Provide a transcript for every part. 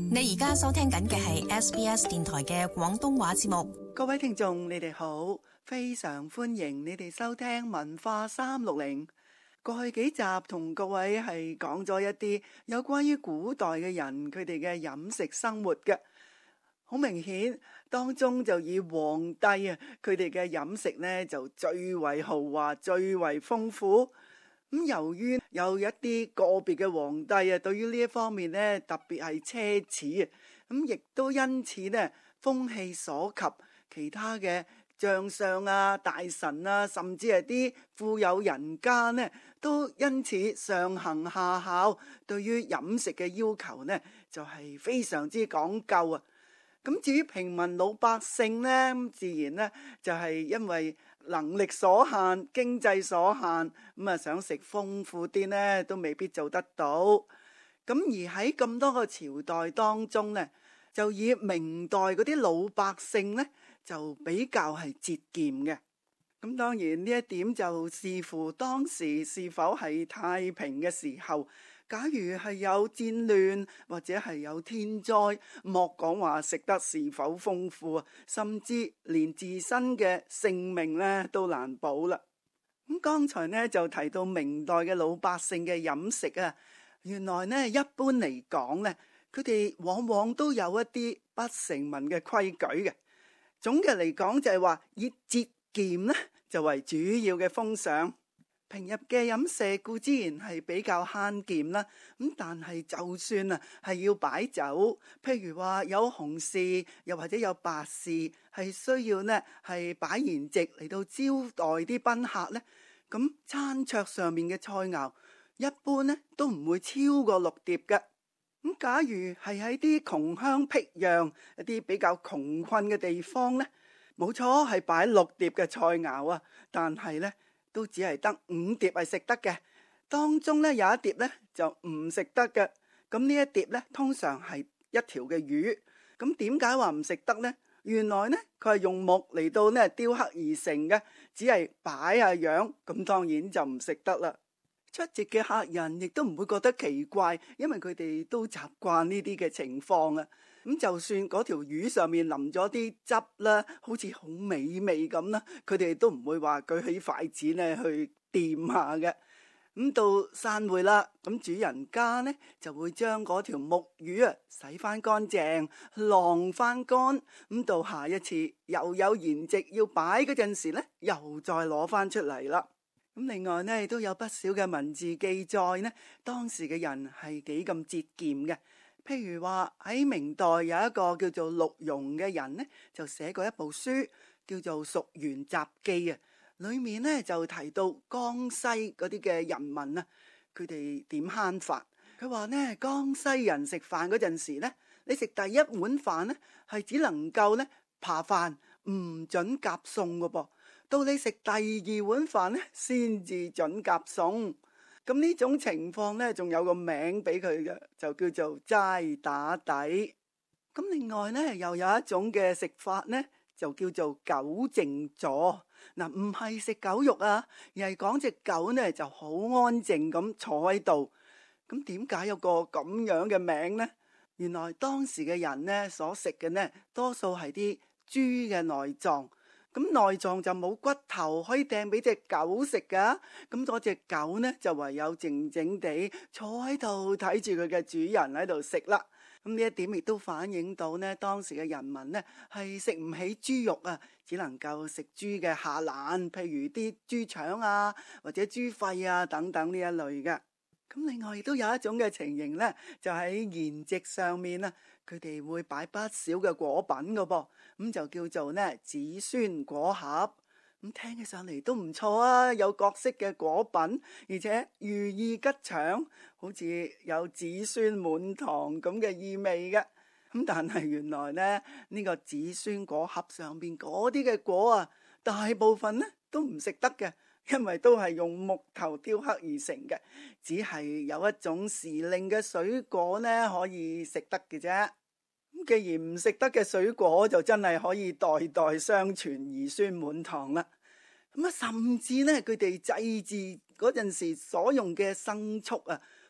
你而家收聽緊嘅係 SBS 電台嘅廣東話節目。 各位聽眾，你哋好，非常歡迎你哋收聽文化360。過去幾集同各位係講咗一啲有關於古代嘅人佢哋嘅飲食生活嘅。好明顯當中就以皇帝啊佢哋嘅飲食呢就最為豪華，最為豐富。咁由於有一啲個別嘅皇帝啊，對於呢一方面呢特別係奢侈啊，咁亦都因此呢風氣所及，其他嘅將相啊、大臣啊，甚至係啲富有人家呢，都因此上行下效，對於飲食嘅要求呢就係非常之講究啊。咁至於平民老百姓呢，自然呢就係因為能力所限、經濟所限，咁啊想食豐富啲呢都未必做得到。咁而喺咁多個朝代當中呢，就以明代嗰啲老百姓呢就比較係節儉嘅。咁當然呢一點就視乎當時是否係太平嘅時候。假如係有戰亂或者係有天災，莫講話食得是否豐富啊，甚至連自身嘅性命呢都難保啦。咁剛才呢就提到明代嘅老百姓嘅飲食啊，原來呢一般嚟講呢，佢哋往往都有一啲不成文嘅規矩嘅。總嘅嚟講就係話以節儉呢就為主要嘅風尚。平日嘅飲食固之然係比較慳儉啦，咁但係就算啊係要擺酒，譬如話有紅事又或者有白事，係需要呢係擺筵席嚟到招待啲賓客呢，咁餐桌上面嘅菜肴一般呢都唔會超過6碟嘅。咁假如係喺啲窮鄉僻壤一啲比較窮困嘅地方呢，冇錯係擺6碟嘅菜肴啊，但係呢都只係得5碟係食得嘅，當中呢有1碟呢就唔食得嘅。咁呢一碟呢通常係一條嘅魚。咁點解話唔食得呢？原來呢佢係用木嚟到呢雕刻而成嘅，只係擺下樣，咁當然就唔食得啦。出席嘅客人亦都唔會覺得奇怪，因為佢哋都習慣呢啲嘅情況啊。咁就算嗰條魚上面淋咗啲汁啦，好似好美味咁啦，佢哋都唔會話舉起筷子呢去掂下嘅。咁到散會啦，咁主人家呢就會將嗰條木魚啊洗翻乾淨，晾翻乾。咁到下一次又有筵席要擺嗰陣時呢，又再攞翻出嚟啦。咁另外呢都有不少嘅文字記載呢，當時嘅人係幾咁節儉嘅。譬如話喺明代有一個叫做陸容嘅人呢，就寫過一部書叫做《蜀原雜記》啊，裏面呢就提到江西嗰啲嘅人民啊，佢哋點慳法。佢話呢，江西人食飯嗰陣時呢，你食第一碗飯呢係只能夠呢扒飯，唔准夾餸噶噃。到你食第2碗飯呢，先至准夾餸。咁呢種情況呢，仲有個名俾佢嘅，就叫做齋打底。咁另外呢，又有一種嘅食法呢，就叫做狗靜坐。嗱，唔係食狗肉啊，而係講隻狗呢就好安靜咁坐喺度。咁點解有個咁樣嘅名呢？原來當時嘅人呢所食嘅呢，多數係啲豬嘅內臟。咁內臟就冇骨頭可以掟俾隻狗食噶，咁嗰隻狗呢就唯有靜靜地坐喺度睇住佢嘅主人喺度食啦。咁呢一點亦都反映到呢，當時嘅人民呢係食唔起豬肉啊，只能夠食豬嘅下欄，譬如啲豬腸啊或者豬肺啊等等呢一類嘅。咁另外亦都有一種嘅情形呢，就喺筵席上面啊，佢哋會擺不少嘅果品噶噃，咁就叫做呢子孫果盒。咁聽起上嚟都唔錯啊，有各式嘅果品，而且寓意吉祥，好似有子孫滿堂咁嘅意味嘅。咁但係原來呢，呢個子孫果盒上邊嗰啲嘅果啊，大部分呢都唔食得嘅。因為都係用木頭雕刻而成嘅，只係有一種時令嘅水果呢可以食得嘅啫。既然唔食得嘅水果，就真係可以代代相傳，兒孫滿堂啦。咁甚至呢，佢哋祭祀嗰陣時所用嘅牲畜啊，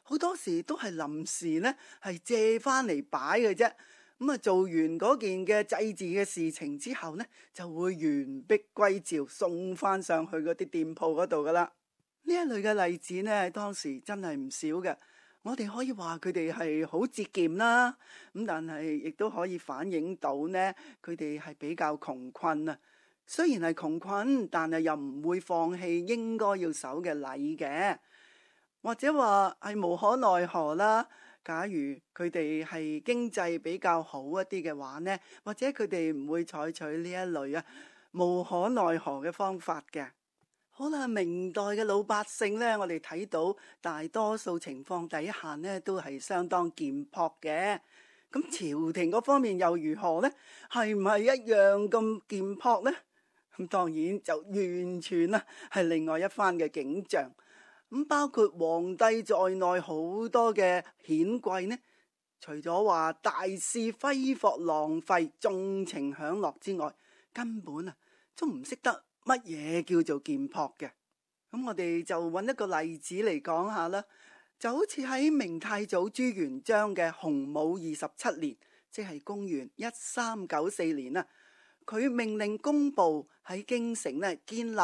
好多時都係臨時呢，係借翻嚟擺嘅啫。咁做完嗰件嘅祭祀嘅事情之後呢，就會完璧歸趙，送翻上去嗰啲店鋪嗰度噶啦。呢一類嘅例子呢，當時真係唔少嘅。我哋可以話佢哋係好節儉啦，咁但係亦都可以反映到呢，佢哋係比較窮困啊。雖然係窮困，但係又唔會放棄應該要守嘅禮嘅，或者話係無可奈何啦。假如佢哋係經濟比較好一啲嘅話呢，或者佢哋唔會採取呢一類無可奈何嘅方法嘅。好啦，明代嘅老百姓呢，我哋睇到大多數情況底下呢，都係相當儉樸嘅。咁朝廷嗰方面又如何呢？係唔係一樣咁儉樸呢？咁當然就完全係另外一番嘅景象。咁包括皇帝在內好多嘅顯貴呢，除咗話大肆揮霍浪費、縱情享樂之外，根本都唔識得乜嘢叫做儉樸嘅。咁我哋就揾一個例子嚟講下啦。就好似喺明太祖朱元璋嘅洪武27年，即係公元1394年佢命令工部喺京城建立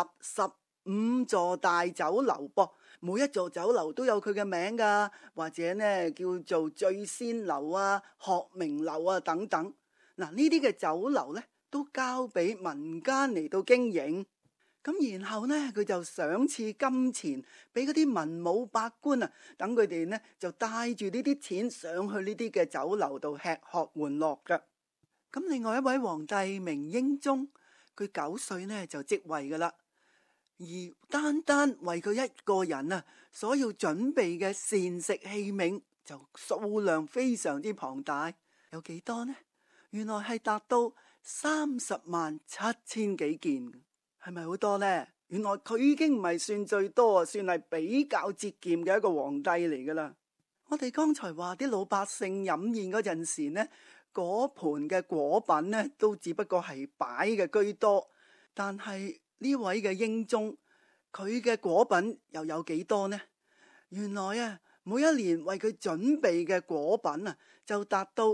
15座大酒樓噃，每一座酒樓都有佢嘅名噶，或者叫做醉仙樓啊、學明樓啊等等。嗱，呢啲嘅酒樓都交俾民間嚟到經營。咁然後佢就賞賜金錢俾嗰啲文武百官等佢哋就帶住呢啲錢上去呢啲嘅酒樓度吃喝玩樂噶。咁另外一位皇帝明英宗，佢9歲就即位噶啦，而單單為佢一個人所要準備嘅膳食器皿就數量非常之龐大，有幾多呢？原來係達到307000幾件。係咪好多呢？原來佢已經唔係算最多，算係比較節儉嘅一個皇帝嚟噶啦。我哋剛才話啲老百姓飲宴嗰陣時嗰盤嘅果品都只不過係擺嘅居多，但係呢位嘅英宗，佢嘅果品又有幾多呢？原來每一年為佢準備嘅果品就達到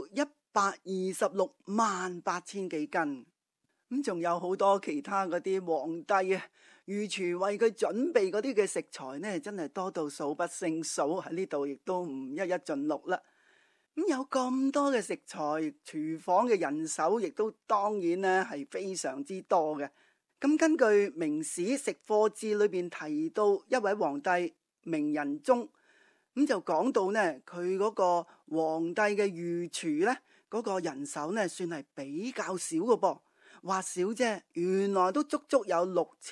1268000幾斤。咁仲有好多其他嗰啲皇帝御廚為佢準備嗰啲嘅食材真係多到數不勝數，喺呢度亦都唔一一盡錄啦。咁有咁多嘅食材，廚房嘅人手亦都當然係非常之多嘅。咁根據《明史食貨志》裏邊提到一位皇帝明仁宗，咁就講到佢嗰個皇帝嘅御廚嗰個人手算係比較少嘅噃。話少啫，原來都足足有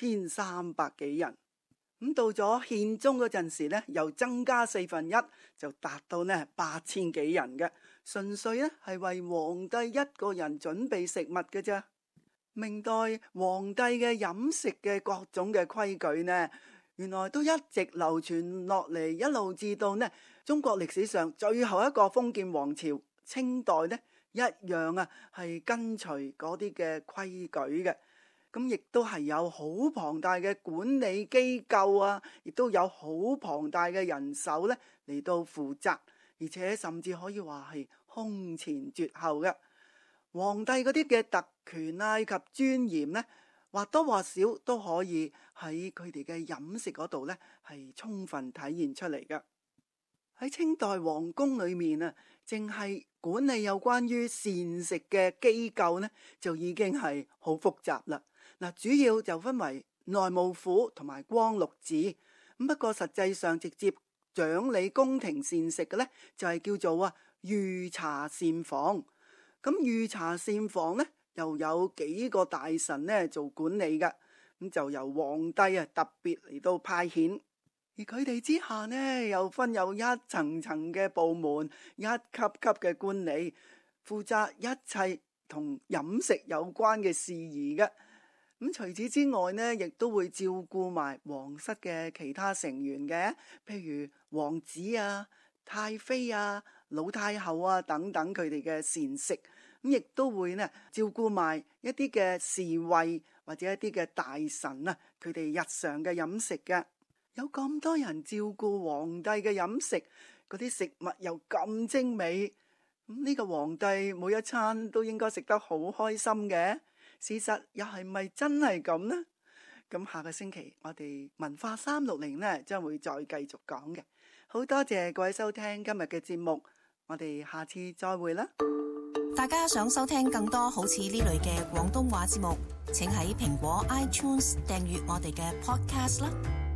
6300幾人。咁到咗憲宗嗰陣時又增加1/4，就達到8000幾人嘅，純粹係為皇帝一個人準備食物嘅啫。明代皇帝嘅飲食嘅各種嘅規矩原來都一直流傳落嚟，一路至到中國歷史上最後一個封建王朝清代一樣係跟隨嗰啲嘅規矩嘅。咁亦都係有好龐大嘅管理機構亦都有好龐大嘅人手嚟到負責，而且甚至可以話係空前絕後嘅。皇帝嗰啲嘅特權以及尊嚴或多或少都可以喺佢哋嘅飲食嗰度係充分體現出嚟嘅。喺清代皇宮裏面淨係管理有關於膳食嘅機構就已經係好複雜啦。主要就分為內務府同埋光祿寺。不過實際上直接掌理宮廷膳食嘅就係叫做御茶膳房。咁御茶膳房又有幾個大臣做管理嘅，咁就由皇帝特別嚟到派遣。而佢哋之下又分有一層層嘅部門，一級級嘅官吏，負責一切同飲食有關嘅事宜嘅。咁除此之外亦都會照顧埋皇室嘅其他成員嘅，譬如王子太妃老太后等等佢哋嘅膳食。咁亦都會照顧埋一啲嘅侍衛或者一啲嘅大臣佢哋日常嘅飲食嘅。有咁多人照顧皇帝嘅飲食， 嗰啲食物又咁精美，呢個皇帝每一餐都應該食得好開心嘅。事實又係咪真係咁呢？咁下個星期我哋文化360呢將會再繼續講嘅。好多謝各位收聽今日嘅節目，我哋下次再會啦。 大家想收聽更多好似呢類嘅廣東話節目，請喺蘋果 iTunes 訂閱我哋嘅 Podcast 啦。